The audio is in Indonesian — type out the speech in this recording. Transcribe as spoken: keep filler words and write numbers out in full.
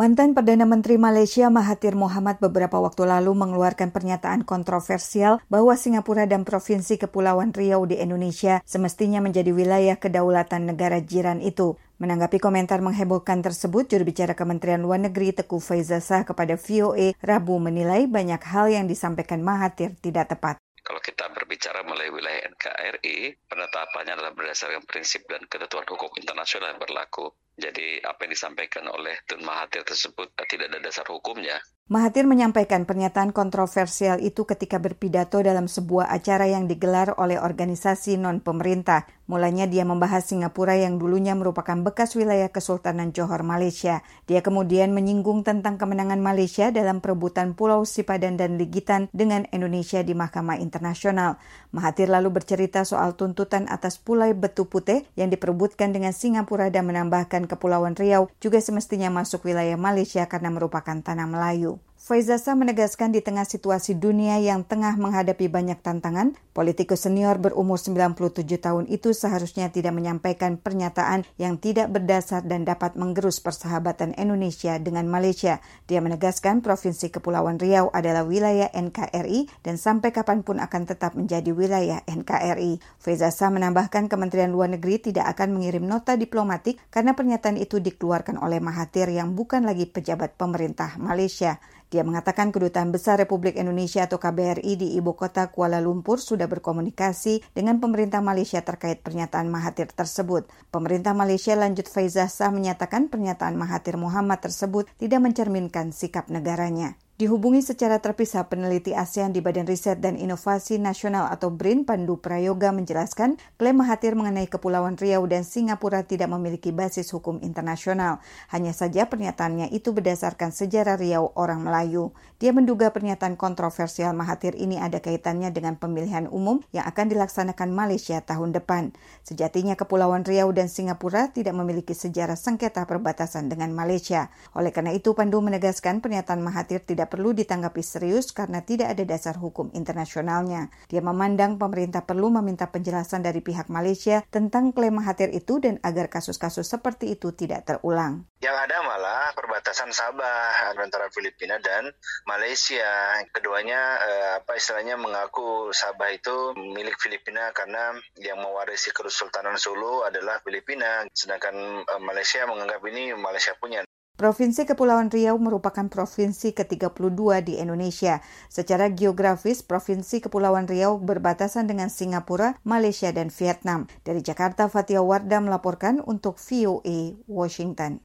Mantan Perdana Menteri Malaysia Mahathir Mohamad beberapa waktu lalu mengeluarkan pernyataan kontroversial bahwa Singapura dan Provinsi Kepulauan Riau di Indonesia semestinya menjadi wilayah kedaulatan negara jiran itu. Menanggapi komentar menghebohkan tersebut, juru bicara Kementerian Luar Negeri Teuku Faizasyah kepada V O A Rabu menilai banyak hal yang disampaikan Mahathir tidak tepat. Kalau kita berbicara melalui wilayah N K R I, penetapannya adalah berdasarkan prinsip dan ketentuan hukum internasional yang berlaku. Jadi apa yang disampaikan oleh Tun Mahathir tersebut tidak ada dasar hukumnya. Mahathir menyampaikan pernyataan kontroversial itu ketika berpidato dalam sebuah acara yang digelar oleh organisasi non-pemerintah. Mulanya dia membahas Singapura yang dulunya merupakan bekas wilayah Kesultanan Johor, Malaysia. Dia kemudian menyinggung tentang kemenangan Malaysia dalam perebutan Pulau Sipadan dan Ligitan dengan Indonesia di Mahkamah Internasional. Mahathir lalu bercerita soal tuntutan atas Pulau Betu Putih yang diperebutkan dengan Singapura dan menambahkan Kepulauan Riau juga semestinya masuk wilayah Malaysia karena merupakan tanah Melayu. Faizasyah menegaskan di tengah situasi dunia yang tengah menghadapi banyak tantangan, politikus senior berumur sembilan puluh tujuh tahun itu seharusnya tidak menyampaikan pernyataan yang tidak berdasar dan dapat menggerus persahabatan Indonesia dengan Malaysia. Dia menegaskan Provinsi Kepulauan Riau adalah wilayah N K R I dan sampai kapanpun akan tetap menjadi wilayah N K R I. Faizasyah menambahkan Kementerian Luar Negeri tidak akan mengirim nota diplomatik karena pernyataan itu dikeluarkan oleh Mahathir yang bukan lagi pejabat pemerintah Malaysia. Dia mengatakan Kedutaan Besar Republik Indonesia atau K B R I di ibu kota Kuala Lumpur sudah berkomunikasi dengan pemerintah Malaysia terkait pernyataan Mahathir tersebut. Pemerintah Malaysia, lanjut Faizasyah, menyatakan pernyataan Mahathir Mohamad tersebut tidak mencerminkan sikap negaranya. Dihubungi secara terpisah, peneliti ASEAN di Badan Riset dan Inovasi Nasional atau B R I N Pandu Prayoga menjelaskan klaim Mahathir mengenai Kepulauan Riau dan Singapura tidak memiliki basis hukum internasional. Hanya saja pernyataannya itu berdasarkan sejarah Riau orang Melayu. Dia menduga pernyataan kontroversial Mahathir ini ada kaitannya dengan pemilihan umum yang akan dilaksanakan Malaysia tahun depan. Sejatinya Kepulauan Riau dan Singapura tidak memiliki sejarah sengketa perbatasan dengan Malaysia. Oleh karena itu, Pandu menegaskan pernyataan Mahathir tidak perlu ditanggapi serius karena tidak ada dasar hukum internasionalnya. Dia memandang pemerintah perlu meminta penjelasan dari pihak Malaysia tentang klaim Mahathir itu dan agar kasus-kasus seperti itu tidak terulang. Yang ada malah perbatasan Sabah antara Filipina dan Malaysia. Keduanya eh, apa istilahnya mengaku Sabah itu milik Filipina karena yang mewarisi Kesultanan Sulu adalah Filipina, sedangkan eh, Malaysia menganggap ini Malaysia punya. Provinsi Kepulauan Riau merupakan provinsi ke tiga puluh dua di Indonesia. Secara geografis, Provinsi Kepulauan Riau berbatasan dengan Singapura, Malaysia, dan Vietnam. Dari Jakarta, Fatia Wardah melaporkan untuk V O A Washington.